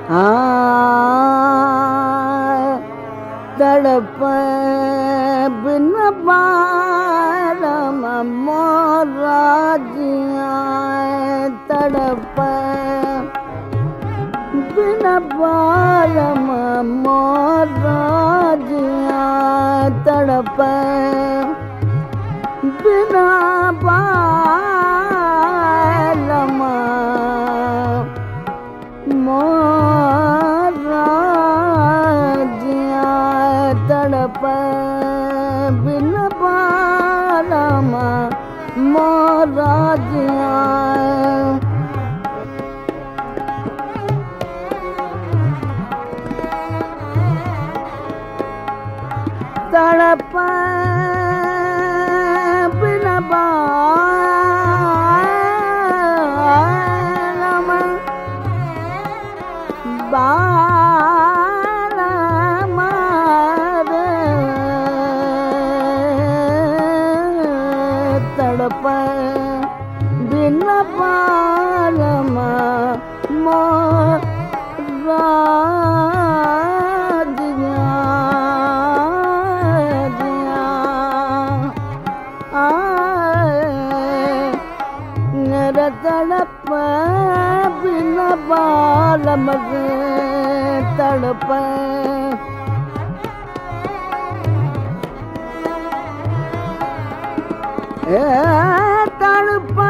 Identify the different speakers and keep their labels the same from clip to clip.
Speaker 1: तड़प बिन बालम मोरा जिया तड़प बिन बालम मोरा जिया तड़प बिना बालम मोरा जिया तड़प बिन बालम मोरा जिया तड़प बिन बालम बालम तड़प बिन बालम मोरा तड़प बिन बालम तड़प तड़प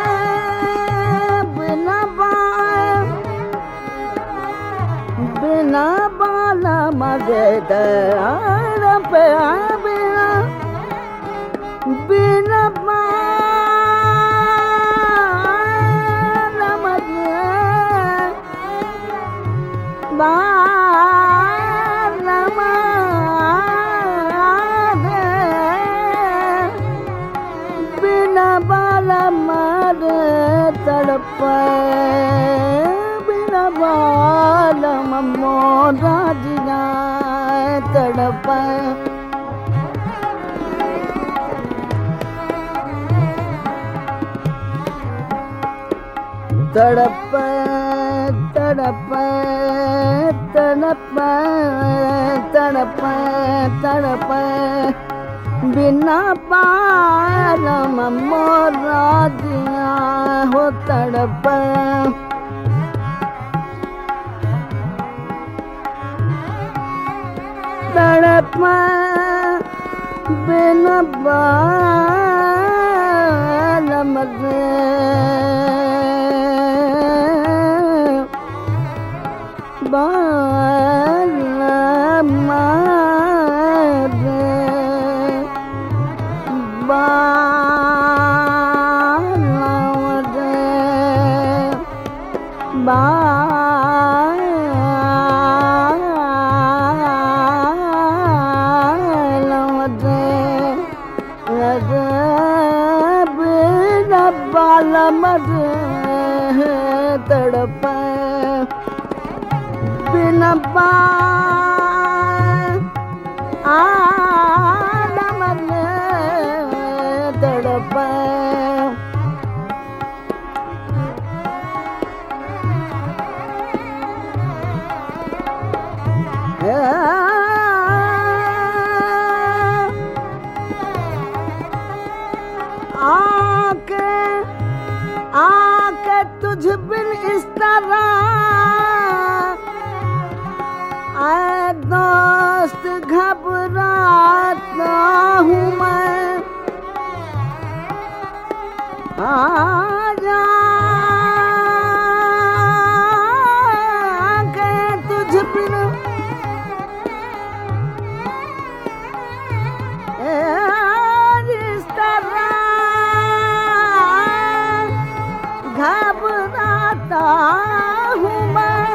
Speaker 1: बिना बालम तड़प बिना बालम बिना बालम तड़प बिना बालम मोरा जिया तड़प तड़प तड़प तड़प तड़प तड़प बिना बालम मोरा जिया हो तड़प तड़प बिना बालम बालम बालम तड़प बिना बालम तड़प आके तुझ बिन इस तरह आए दोस्त घबराता हूँ मैं आजा के तुझ बिन इस तरह घबराता हूँ मैं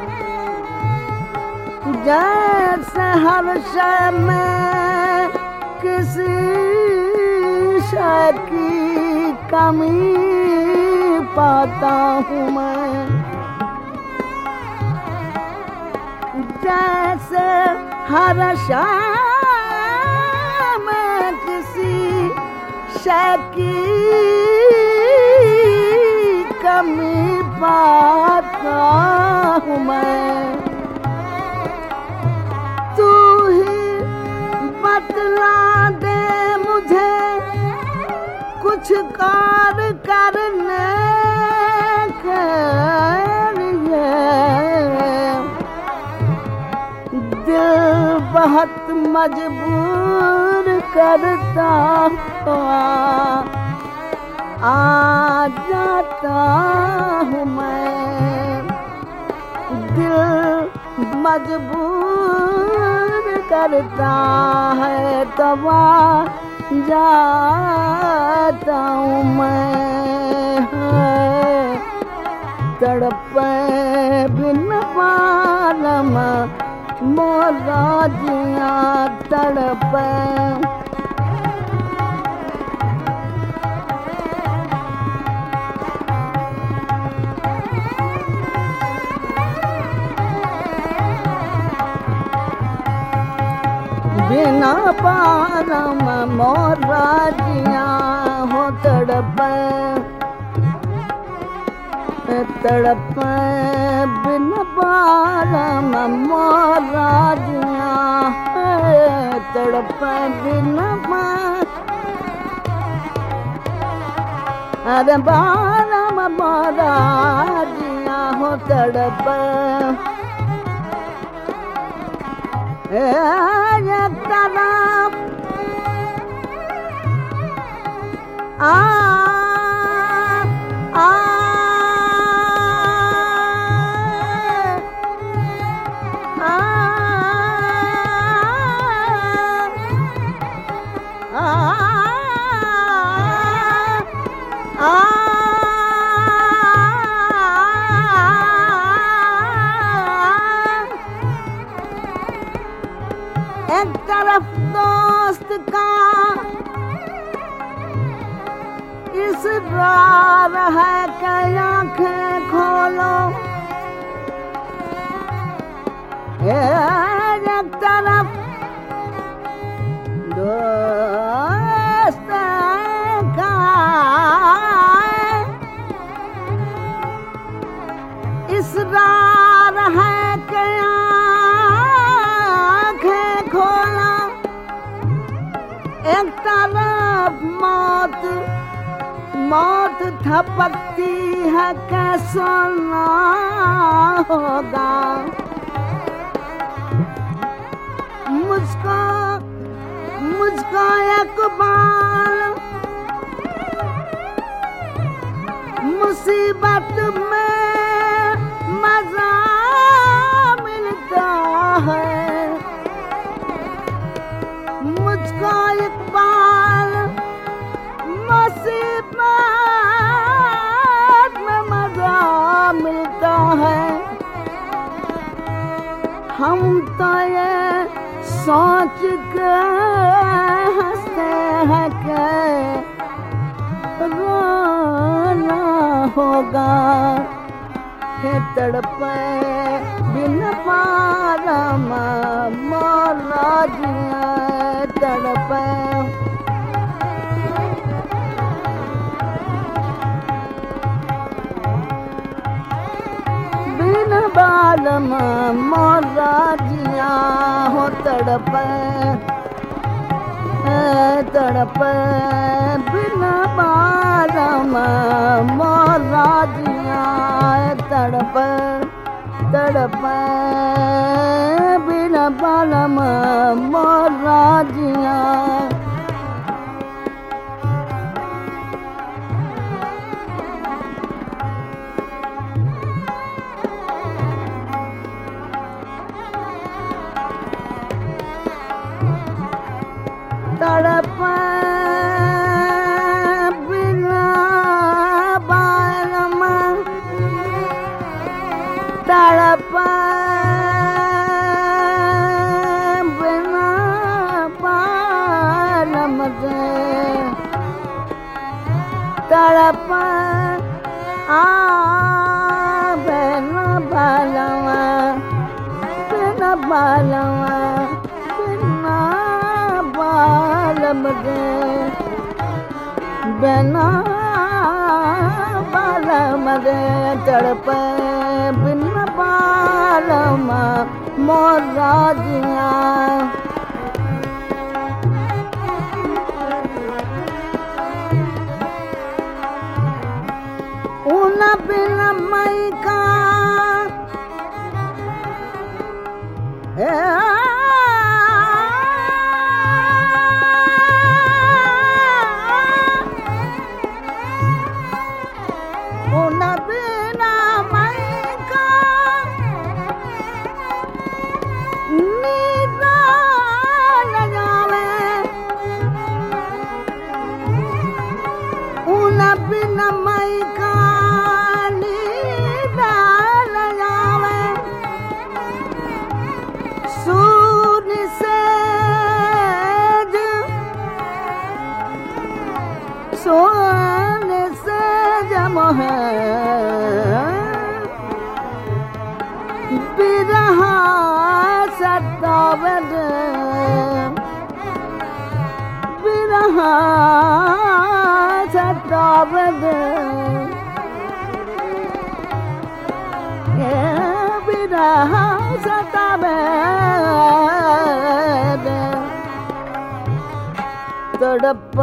Speaker 1: जैसे हर शय में किसी शय की कमी पाता हूँ मैं जैसे हर शय में किसी शय की कमी पाता हूँ मैं। तू ही बतला दे मुझे कुछ कार करने के लिए। दिल बहुत मजबूर करता हुआ आ जाता हूँ मैं। दिल मजबूर करता है तब आ जाता हूँ मैं। तड़पे बिन पालम मोरा जिया तड़पे। बिना पालम मोरा जिया हो तड़पे। तड़पे बिन पालम मोरा जिया तड़पे बिन अरे पालम मोरा जिया हो तड़पे। एक तरफ आ एक तरफ दोस्त का इसरार है कि आंखें खोलो। एक तरफ दोस्त का इसरार है कि एक तरफ मौत मौत थपकती है कैसा ना होगा। मुझको एक बार मुसीबत में मजा मिलता है। मुझको एक बार मुसीबत में मजा मिलता है। हम तो ये सोच के हंसते हैं कि रोना होगा। हे तड़पे बिन पालम मोरा जिया तड़पे। बिन पालम मोरा जिया हो तड़पे। तड़पे बिन पालम मोरा जिया तड़पे। तड़पे बिन पालम मोरा जिया। तड़पे बिना पालम तड़पे बिना पालम तड़पे बिना पालम बिना पालम बालम दे बिना बालम मरे तड़प बिन बालम मोर राजिया उन बिन मई का उन बिन मई का नींद न जावे उन बिन मई का नींद न जावे सूर्य सेज सोने से जम है बिरहा सतावद बिरहा सतावद बिरहा सतावद तड़प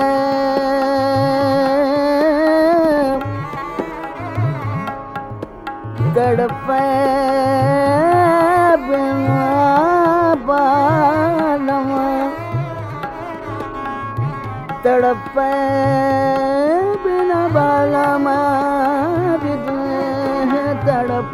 Speaker 1: तड़प बिना बालम तड़प बिना बालम तड़प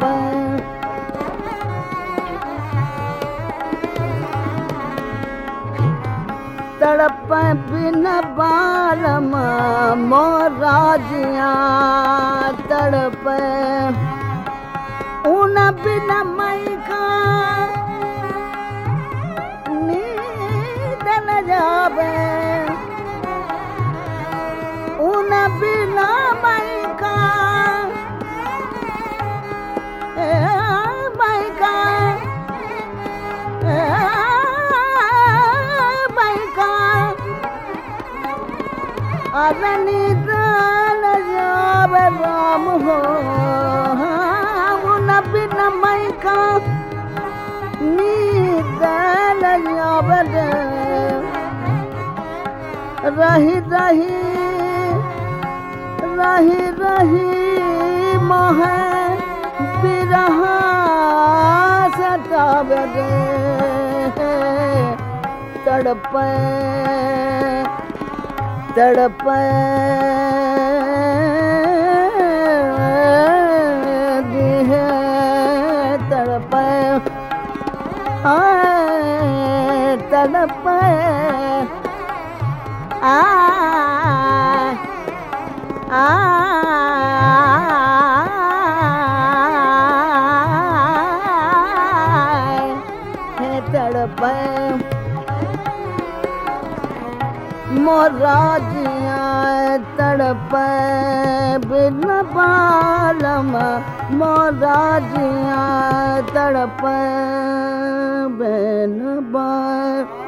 Speaker 1: तड़प बिन बालम मोर राजिया तड़प उन बिन मई का नींद न जावे उन बिन मई का नींद न जावे राम हो उन बिन मई का नींद न जावे रही रही रही रही मोह बिरहा सतावे तड़प तड़प तड़प तड़प तड़प मोर राजिया तड़प बिन बालम मोर राजिया तड़प बिन बाल